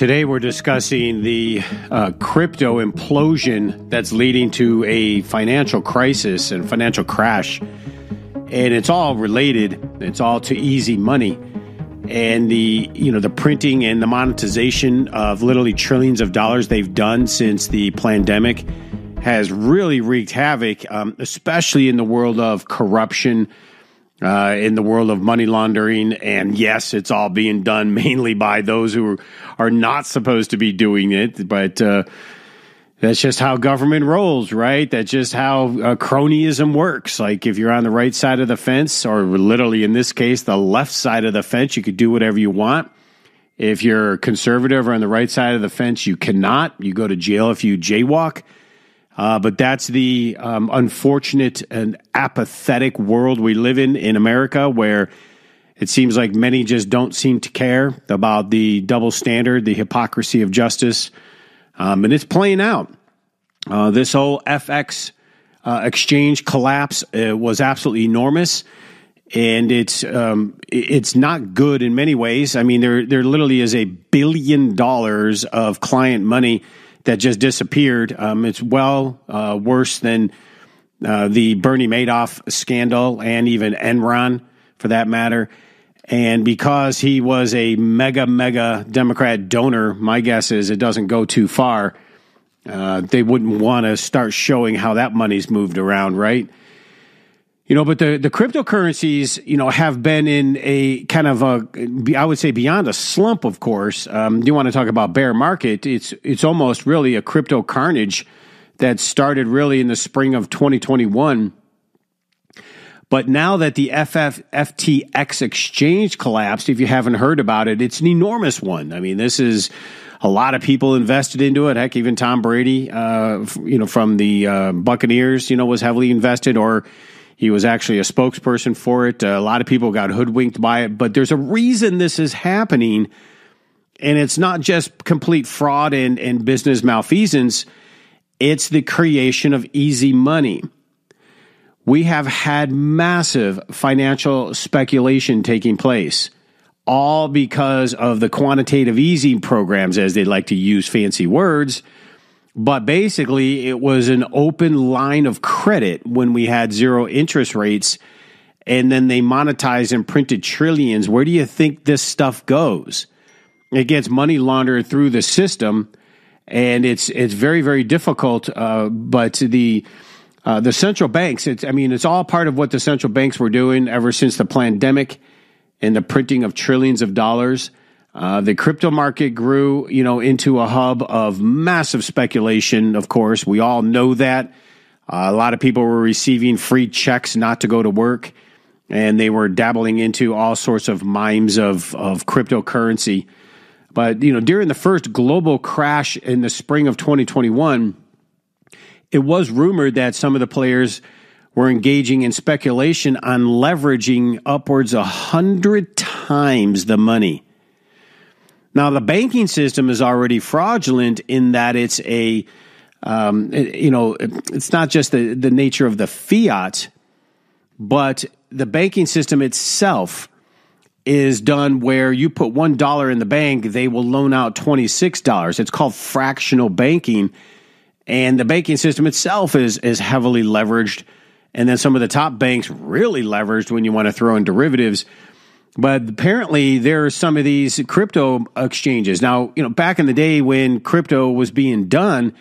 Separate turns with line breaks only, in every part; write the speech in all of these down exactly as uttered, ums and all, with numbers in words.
Today we're discussing the uh, crypto implosion that's leading to a financial crisis and financial crash. And it's all related. It's all to easy money. And the, you know, the printing and the monetization of literally trillions of dollars they've done since the pandemic has really wreaked havoc, um, especially in the world of corruption, Uh, in the world of money laundering. And yes, it's all being done mainly by those who are not supposed to be doing it. But uh, that's just how government rolls, right? That's just how uh, cronyism works. Like if you're on the right side of the fence, or literally in this case, the left side of the fence, you could do whatever you want. If you're conservative or on the right side of the fence, you cannot. You go to jail if you jaywalk. Uh, but that's the um, unfortunate and apathetic world we live in in America, where it seems like many just don't seem to care about the double standard, the hypocrisy of justice. Um, and it's playing out. Uh, this whole F X uh, exchange collapse uh, was absolutely enormous. And it's um, it's not good in many ways. I mean, there there literally is a billion dollars of client money that just disappeared. Um, it's well uh, worse than uh, the Bernie Madoff scandal and even Enron, for that matter. And because he was a mega, mega Democrat donor, my guess is it doesn't go too far. Uh, they wouldn't want to start showing how that money's moved around, right? You know, but the, the cryptocurrencies, you know, have been in a kind of a, I would say beyond a slump, of course. Um, you want to talk about bear market. It's, it's almost really a crypto carnage that started really in the spring of twenty twenty-one. But now that the F F, F T X exchange collapsed, if you haven't heard about it, it's an enormous one. I mean, this is a lot of people invested into it. Heck, even Tom Brady, uh, you know, from the uh, Buccaneers, you know, was heavily invested, or he was actually a spokesperson for it. Uh, a lot of people got hoodwinked by it, but there's a reason this is happening, and it's not just complete fraud and, and business malfeasance. It's the creation of easy money. We have had massive financial speculation taking place, all because of the quantitative easing programs, as they like to use fancy words. But basically, it was an open line of credit when we had zero interest rates, and then they monetized and printed trillions. Where do you think this stuff goes? It gets money laundered through the system, and it's it's very, very difficult. Uh, but the uh, the central banks, it's, I mean, it's all part of what the central banks were doing ever since the pandemic and the printing of trillions of dollars. Uh, the crypto market grew, you know, into a hub of massive speculation. Of course, we all know that. Uh, a lot of people were receiving free checks not to go to work, and they were dabbling into all sorts of mimes of, of cryptocurrency. But, you know, during the first global crash in the spring of twenty twenty-one, it was rumored that some of the players were engaging in speculation on leveraging upwards a hundred times the money. Now, the banking system is already fraudulent in that it's a, um, you know, it's not just the, the nature of the fiat, but the banking system itself is done where you put one dollar in the bank, they will loan out twenty-six dollars. It's called fractional banking. And the banking system itself is, is heavily leveraged. And then some of the top banks really leveraged when you want to throw in derivatives. But apparently there are some of these crypto exchanges. Now, you know, back in the day when crypto was being done,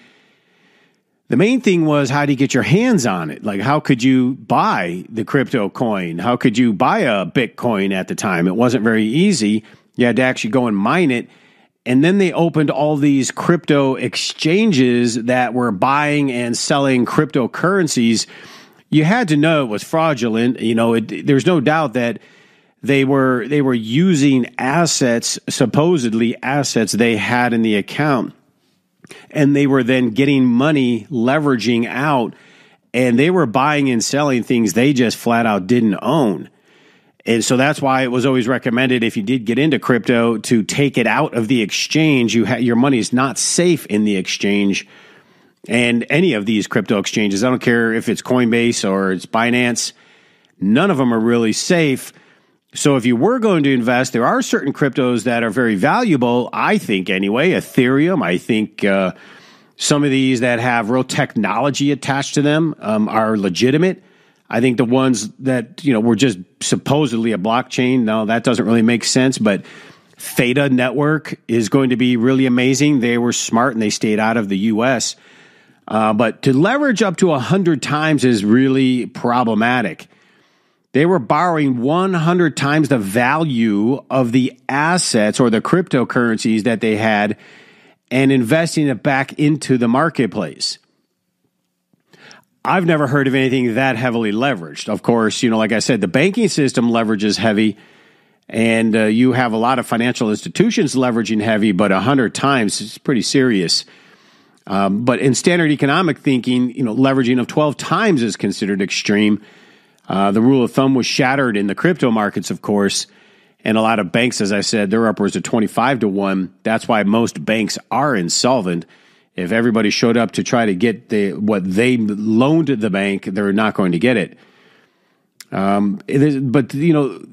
the main thing was, how do you get your hands on it? Like, how could you buy the crypto coin? How could you buy a Bitcoin at the time? It wasn't very easy. You had to actually go and mine it. And then they opened all these crypto exchanges that were buying and selling cryptocurrencies. You had to know it was fraudulent. You know, it, there's no doubt that They were they were using assets, supposedly assets they had in the account, and they were then getting money, leveraging out, and they were buying and selling things they just flat out didn't own. And so that's why it was always recommended, if you did get into crypto, to take it out of the exchange. You ha- your money is not safe in the exchange. And any of these crypto exchanges, I don't care if it's Coinbase or it's Binance, none of them are really safe. So if you were going to invest, there are certain cryptos that are very valuable, I think anyway. Ethereum, I think uh, some of these that have real technology attached to them um, are legitimate. I think the ones that, you know, were just supposedly a blockchain, no, that doesn't really make sense. But Theta Network is going to be really amazing. They were smart and they stayed out of the U S. Uh, but to leverage up to one hundred times is really problematic. They were borrowing one hundred times the value of the assets or the cryptocurrencies that they had and investing it back into the marketplace. I've never heard of anything that heavily leveraged. Of course, you know, like I said, the banking system leverages heavy, and uh, you have a lot of financial institutions leveraging heavy, but one hundred times is pretty serious. Um, but in standard economic thinking, you know, leveraging of twelve times is considered extreme. Uh, the rule of thumb was shattered in the crypto markets, of course, and a lot of banks, as I said, they're upwards of twenty-five to one. That's why most banks are insolvent. If everybody showed up to try to get the what they loaned the bank, they're not going to get it. Um, it is, but, you know,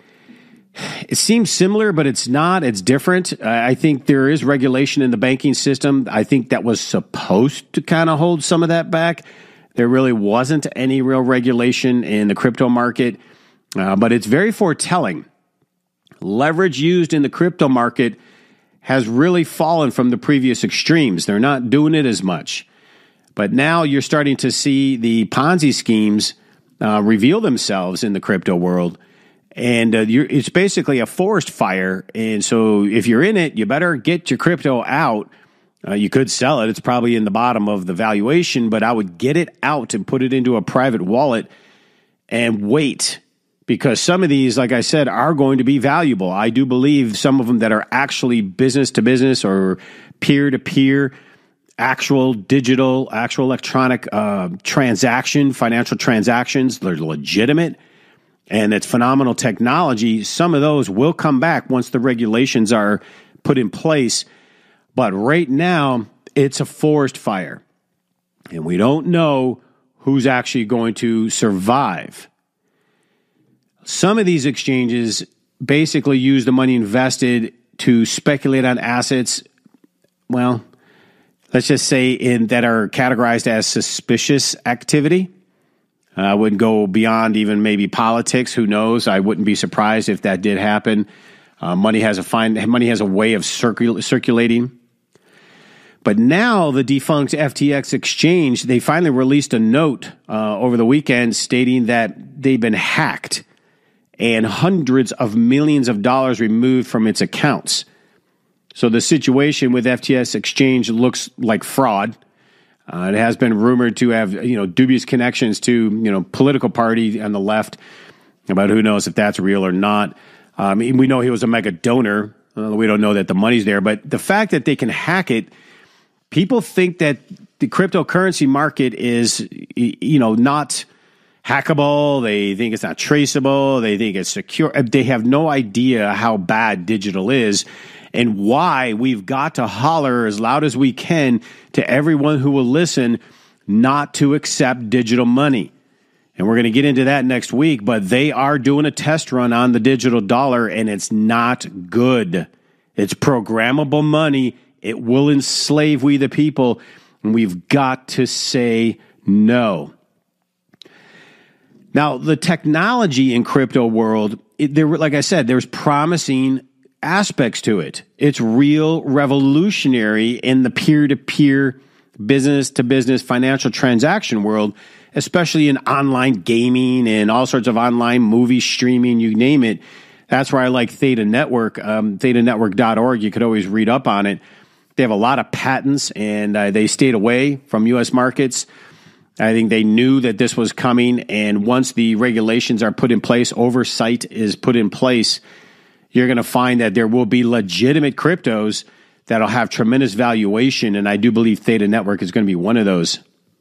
it seems similar, but it's not. It's different. I think there is regulation in the banking system. I think that was supposed to kind of hold some of that back. There really wasn't any real regulation in the crypto market, uh, but it's very foretelling. Leverage used in the crypto market has really fallen from the previous extremes. They're not doing it as much. But now you're starting to see the Ponzi schemes uh, reveal themselves in the crypto world. And uh, you're, it's basically a forest fire. And so if you're in it, you better get your crypto out. Uh, you could sell it. It's probably in the bottom of the valuation, but I would get it out and put it into a private wallet and wait, because some of these, like I said, are going to be valuable. I do believe some of them that are actually business to business or peer to peer, actual digital, actual electronic uh, transaction, financial transactions, they're legitimate. And it's phenomenal technology. Some of those will come back once the regulations are put in place. But right now, it's a forest fire. And we don't know who's actually going to survive. Some of these exchanges basically use the money invested to speculate on assets, well, let's just say in that are categorized as suspicious activity. I uh, wouldn't go beyond even maybe politics. Who knows? I wouldn't be surprised if that did happen. Uh, money has a fine, money has a way of circul- circulating. But now the defunct F T X exchange, they finally released a note uh, over the weekend stating that they've been hacked and hundreds of millions of dollars removed from its accounts. So the situation with F T X exchange looks like fraud. Uh, it has been rumored to have, you know, dubious connections to, you know, political party on the left, but who knows if that's real or not. Um, we know he was a mega donor. Uh, we don't know that the money's there, but the fact that they can hack it, people think that the cryptocurrency market is, you know, not hackable. They think it's not traceable. They think it's secure. They have no idea how bad digital is and why we've got to holler as loud as we can to everyone who will listen not to accept digital money. And we're going to get into that next week, but they are doing a test run on the digital dollar, and it's not good. It's programmable money. It will enslave we the people, and we've got to say no. Now, the technology in crypto world, it, there, like I said, there's promising aspects to it. It's real revolutionary in the peer-to-peer, business-to-business financial transaction world, especially in online gaming and all sorts of online movie streaming, you name it. That's where I like Theta Network, um, theta network dot org. You could always read up on it. They have a lot of patents, and uh, they stayed away from U S markets. I think they knew that this was coming, and once the regulations are put in place, oversight is put in place, you're going to find that there will be legitimate cryptos that'll have tremendous valuation, and I do believe Theta Network is going to be one of those.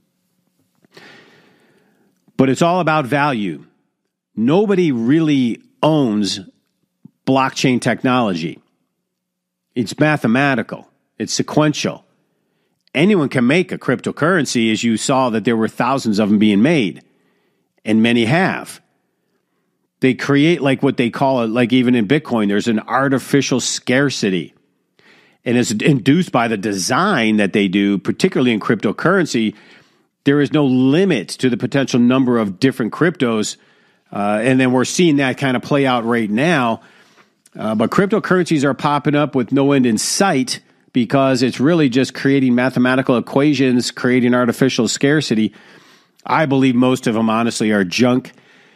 But it's all about value. Nobody really owns blockchain technology. It's mathematical. It's sequential. Anyone can make a cryptocurrency, as you saw that there were thousands of them being made, and many have. they create like what they call it, like even in Bitcoin, there's an artificial scarcity. And it's induced by the design that they do, particularly in cryptocurrency. There is no limit to the potential number of different cryptos. Uh, and then we're seeing that kind of play out right now. Uh, but cryptocurrencies are popping up with no end in sight because it's really just creating mathematical equations, creating artificial scarcity. I believe most of them, honestly, are junk.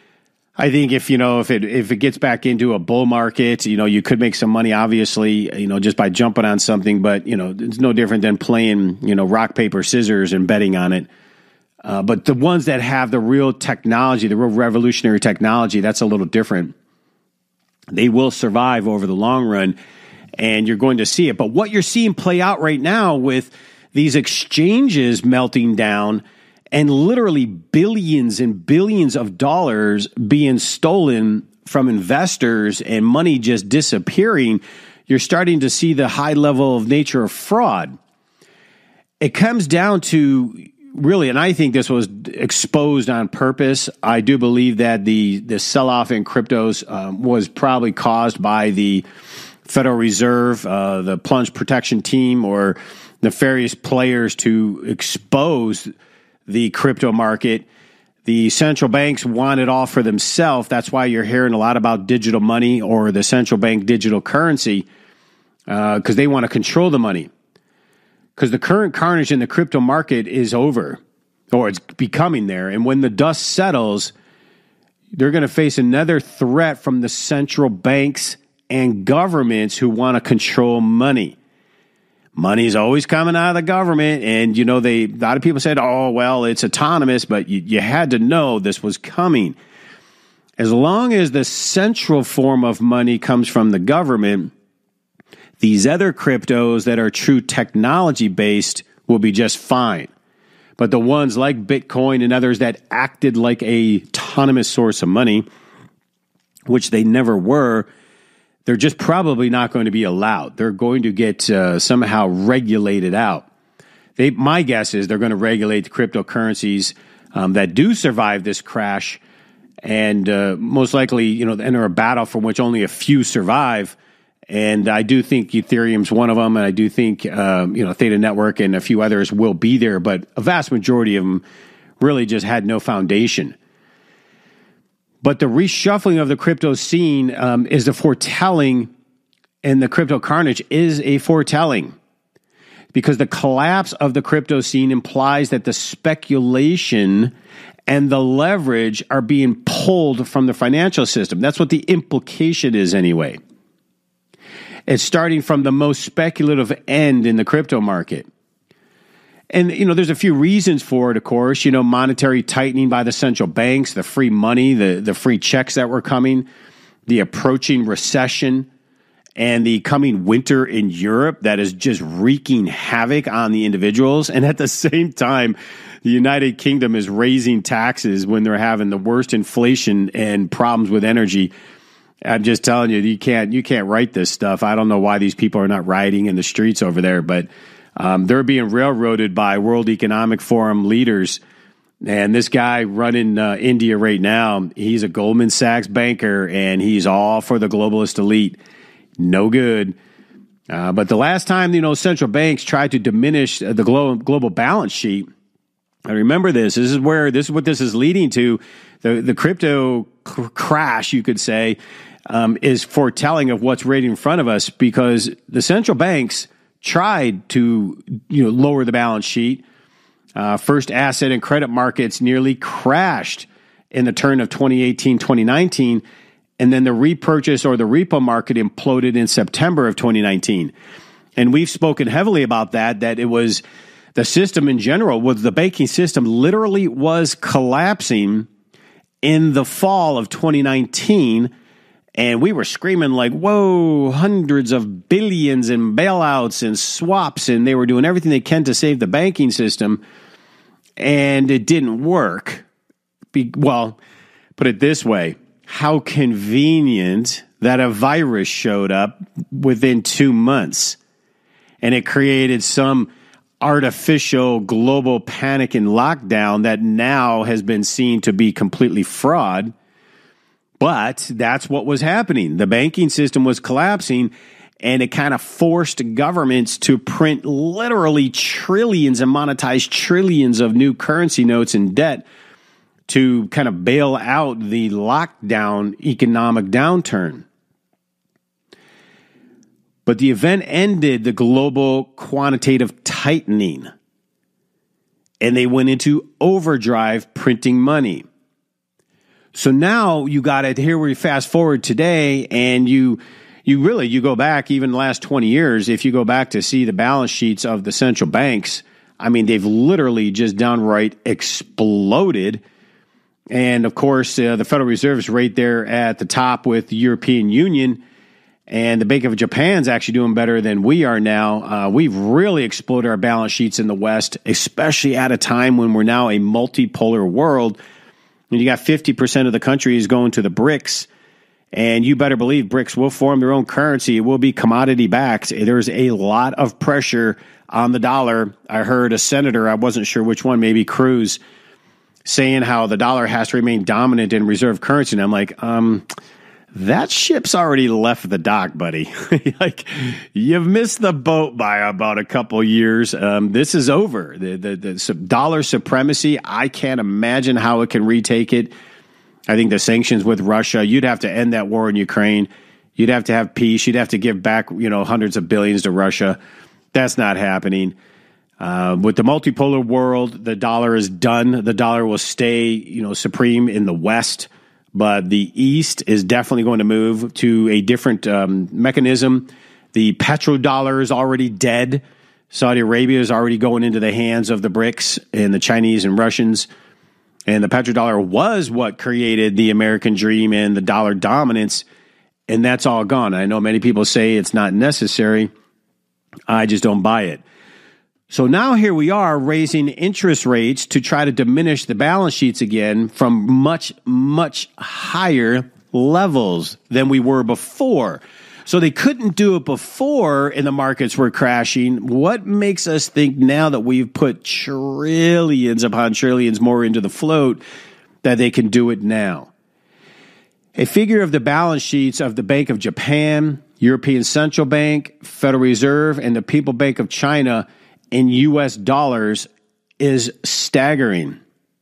I think if, you know, if it if it gets back into a bull market, you know, you could make some money, obviously, you know, just by jumping on something. But, you know, it's no different than playing, you know, rock, paper, scissors and betting on it. Uh, but the ones that have the real technology, the real revolutionary technology, that's a little different. They will survive over the long run, and you're going to see it. But what you're seeing play out right now with these exchanges melting down and literally billions and billions of dollars being stolen from investors and money just disappearing, you're starting to see the high level of nature of fraud. It comes down to really, and I think this was exposed on purpose. I do believe that the, the sell-off in cryptos um, was probably caused by the Federal Reserve, uh, the plunge protection team, or nefarious players to expose the crypto market. The central banks want it all for themselves. That's why you're hearing a lot about digital money or the central bank digital currency, because uh, they want to control the money. Because the current carnage in the crypto market is over, or it's becoming there. And when the dust settles, they're going to face another threat from the central banks and governments who want to control money. Money is always coming out of the government. And, you know, they a lot of people said, oh, well, it's autonomous, but you, you had to know this was coming. As long as the central form of money comes from the government, these other cryptos that are true technology-based will be just fine. But the ones like Bitcoin and others that acted like a autonomous source of money, which they never were, they're just probably not going to be allowed. They're going to get uh, somehow regulated out. They, my guess is they're going to regulate the cryptocurrencies um, that do survive this crash, and uh, most likely, you know, enter a battle from which only a few survive. And I do think Ethereum's one of them, and I do think um, you know, Theta Network and a few others will be there, but a vast majority of them really just had no foundation. But the reshuffling of the crypto scene um, is a foretelling, and the crypto carnage is a foretelling, because the collapse of the crypto scene implies that the speculation and the leverage are being pulled from the financial system. That's what the implication is anyway. It's starting from the most speculative end in the crypto market. And, you know, there's a few reasons for it, of course. You know, monetary tightening by the central banks, the free money, the, the free checks that were coming, the approaching recession, and the coming winter in Europe that is just wreaking havoc on the individuals. And at the same time, the United Kingdom is raising taxes when they're having the worst inflation and problems with energy. I'm just telling you, you can't you can't write this stuff. I don't know why these people are not rioting in the streets over there, but um, they're being railroaded by World Economic Forum leaders. And this guy running uh, India right now, he's a Goldman Sachs banker, and he's all for the globalist elite. No good. Uh, but the last time, you know, central banks tried to diminish the global global balance sheet, I remember this. This is where this is what this is leading to. The the crypto cr- crash, you could say, um, is foretelling of what's right in front of us, because the central banks tried to, you know, lower the balance sheet. Uh, first asset and credit markets nearly crashed in the turn of twenty eighteen, twenty nineteen. And then the repurchase or the repo market imploded in September of twenty nineteen. And we've spoken heavily about that, that it was the system in general, was the banking system literally was collapsing in the fall of twenty nineteen. And we were screaming like, whoa, hundreds of billions in bailouts and swaps. And they were doing everything they can to save the banking system. And it didn't work. Be, well, put it this way. How convenient that a virus showed up within two months. And it created some artificial global panic and lockdown that now has been seen to be completely fraud. But that's what was happening. The banking system was collapsing, and it kind of forced governments to print literally trillions and monetize trillions of new currency notes and debt to kind of bail out the lockdown economic downturn. But the event ended the global quantitative tightening, and they went into overdrive printing money. So now you got it. Here we fast forward today, and you you really you go back even the last twenty years. If you go back to see the balance sheets of the central banks, I mean, they've literally just downright exploded. And of course, uh, the Federal Reserve is right there at the top with the European Union, and the Bank of Japan's actually doing better than we are now. Uh, we've really exploded our balance sheets in the West, especially at a time when we're now a multipolar world. And you got fifty percent of the countries going to the BRICS, and you better believe BRICS will form their own currency. It will be commodity backed. There's a lot of pressure on the dollar. I heard a senator, I wasn't sure which one, maybe Cruz, saying how the dollar has to remain dominant in reserve currency. And I'm like, um, that ship's already left the dock, buddy. Like, you've missed the boat by about a couple years. Um, this is over. The, the, the dollar supremacy, I can't imagine how it can retake it. I think the sanctions with Russia, you'd have to end that war in Ukraine. You'd have to have peace. You'd have to give back, you know, hundreds of billions to Russia. That's not happening. Uh, with the multipolar world, the dollar is done. The dollar will stay, you know, supreme in the West. But the East is definitely going to move to a different um, mechanism. The petrodollar is already dead. Saudi Arabia is already going into the hands of the BRICS and the Chinese and Russians. And the petrodollar was what created the American dream and the dollar dominance. And that's all gone. I know many people say it's not necessary. I just don't buy it. So now here we are raising interest rates to try to diminish the balance sheets again from much, much higher levels than we were before. So they couldn't do it before and the markets were crashing. What makes us think now that we've put trillions upon trillions more into the float that they can do it now? A figure of the balance sheets of the Bank of Japan, European Central Bank, Federal Reserve, and the People Bank of China in U S dollars is staggering.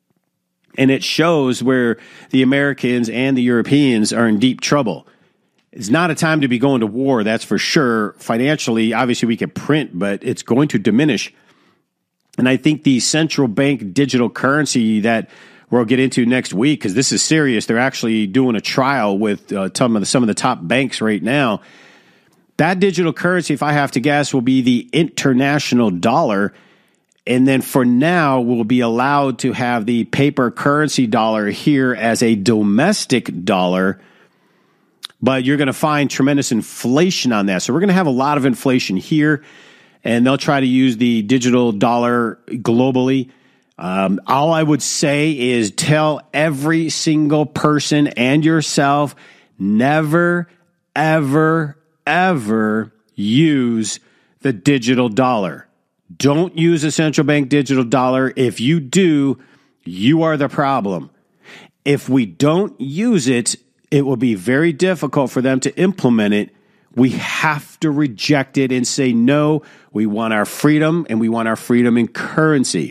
And it shows where the Americans and the Europeans are in deep trouble. It's not a time to be going to war, that's for sure. Financially, obviously we can print, but it's going to diminish. And I think the central bank digital currency that we'll get into next week, because this is serious, they're actually doing a trial with uh, some of the, some of the top banks right now. That digital currency, if I have to guess, will be the international dollar. And then for now, we'll be allowed to have the paper currency dollar here as a domestic dollar. But you're going to find tremendous inflation on that. So we're going to have a lot of inflation here. And they'll try to use the digital dollar globally. Um, all I would say is tell every single person and yourself, never, ever, ever use the digital dollar. Don't use a central bank digital dollar. If you do, you are the problem. If we don't use it, it will be very difficult for them to implement it. We have to reject it and say, no, we want our freedom, and we want our freedom in currency.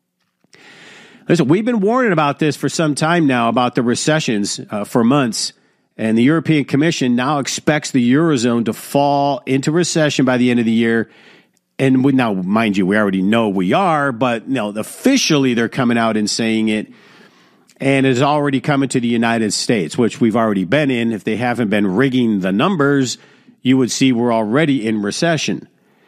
Listen, we've been warning about this for some time now, about the recessions uh, for months. And the European Commission now expects the Eurozone to fall into recession by the end of the year. And we, now, mind you, we already know we are, but you know, officially they're coming out and saying it. And it's already coming to the United States, which we've already been in. If they haven't been rigging the numbers, you would see we're already in recession.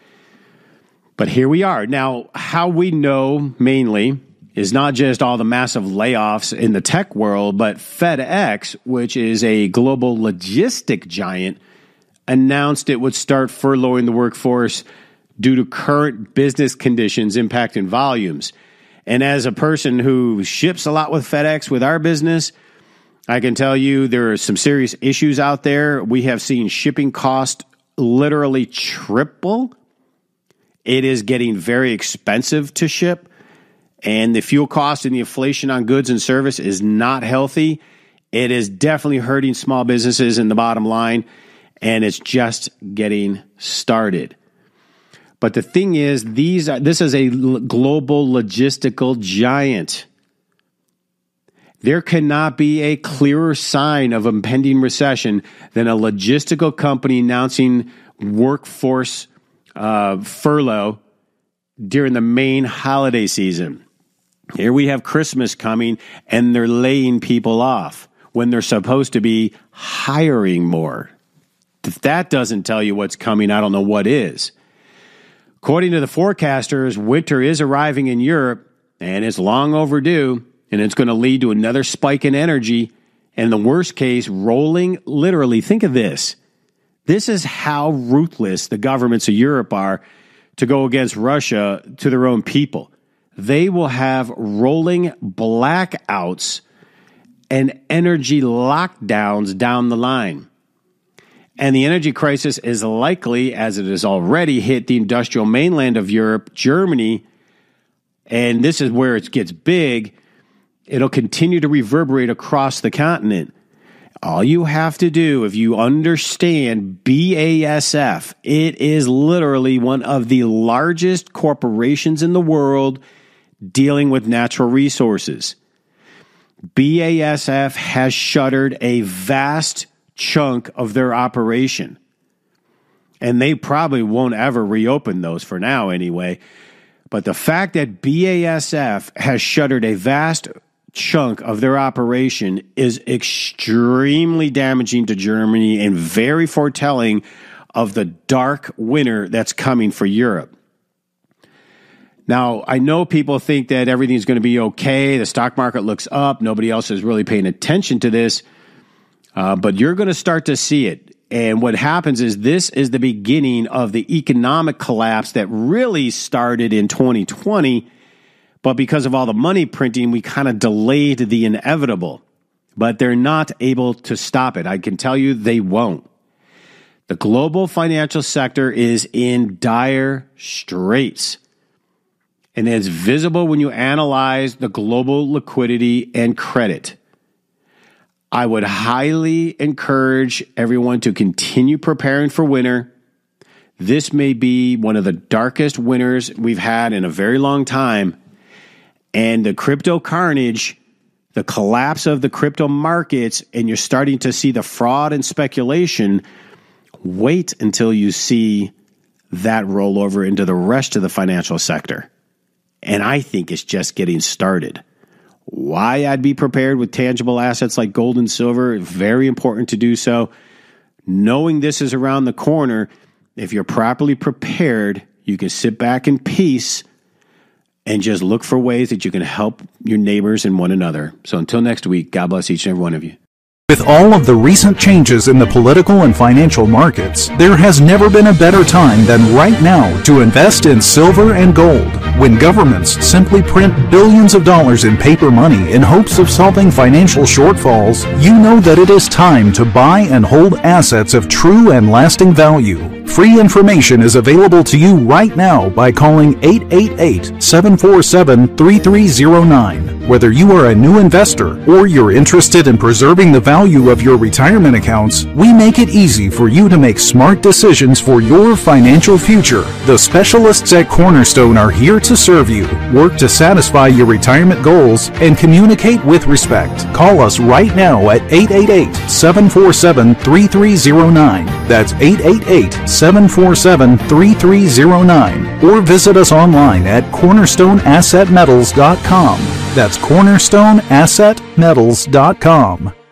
But here we are. Now, how we know mainly is not just all the massive layoffs in the tech world, but FedEx, which is a global logistic giant, announced it would start furloughing the workforce due to current business conditions impacting volumes. And as a person who ships a lot with FedEx with our business, I can tell you there are some serious issues out there. We have seen shipping costs literally triple. It is getting very expensive to ship. And the fuel cost and the inflation on goods and service is not healthy. It is definitely hurting small businesses in the bottom line, and it's just getting started. But the thing is, these are, this is a global logistical giant. There cannot be a clearer sign of impending recession than a logistical company announcing workforce uh, furlough during the main holiday season. Here we have Christmas coming, and they're laying people off when they're supposed to be hiring more. If that doesn't tell you what's coming, I don't know what is. According to the forecasters, winter is arriving in Europe, and it's long overdue, and it's going to lead to another spike in energy, and in the worst case, rolling, literally, think of this. This is how ruthless the governments of Europe are to go against Russia to their own people. They will have rolling blackouts and energy lockdowns down the line. And the energy crisis is likely, as it has already hit the industrial mainland of Europe, Germany, and this is where it gets big, it'll continue to reverberate across the continent. All you have to do, if you understand B A S F, it is literally one of the largest corporations in the world dealing with natural resources. B A S F has shuttered a vast chunk of their operation. And they probably won't ever reopen those for now anyway. But the fact that B A S F has shuttered a vast chunk of their operation is extremely damaging to Germany and very foretelling of the dark winter that's coming for Europe. Now, I know people think that everything's going to be okay. The stock market looks up. Nobody else is really paying attention to this. Uh, but you're going to start to see it. And what happens is this is the beginning of the economic collapse that really started in twenty twenty. But because of all the money printing, we kind of delayed the inevitable. But they're not able to stop it. I can tell you they won't. The global financial sector is in dire straits. And it's visible when you analyze the global liquidity and credit. I would highly encourage everyone to continue preparing for winter. This may be one of the darkest winters we've had in a very long time. And the crypto carnage, the collapse of the crypto markets, and you're starting to see the fraud and speculation, wait until you see that roll over into the rest of the financial sector. And I think it's just getting started. Why I'd be prepared with tangible assets like gold and silver, very important to do so. Knowing this is around the corner, if you're properly prepared, you can sit back in peace and just look for ways that you can help your neighbors and one another. So until next week, God bless each and every one of you.
With all of the recent changes in the political and financial markets, there has never been a better time than right now to invest in silver and gold. When governments simply print billions of dollars in paper money in hopes of solving financial shortfalls, you know that it is time to buy and hold assets of true and lasting value. Free information is available to you right now by calling eight eight eight, seven four seven, three three zero nine. Whether you are a new investor or you're interested in preserving the value of your retirement accounts, we make it easy for you to make smart decisions for your financial future. The specialists at Cornerstone are here to serve you, work to satisfy your retirement goals, and communicate with respect. Call us right now at eight eight eight, seven four seven, three three zero nine. That's eight eight eight, seven four seven, three three zero nine. Or visit us online at cornerstone asset metals dot com. That's cornerstone asset metals dot com.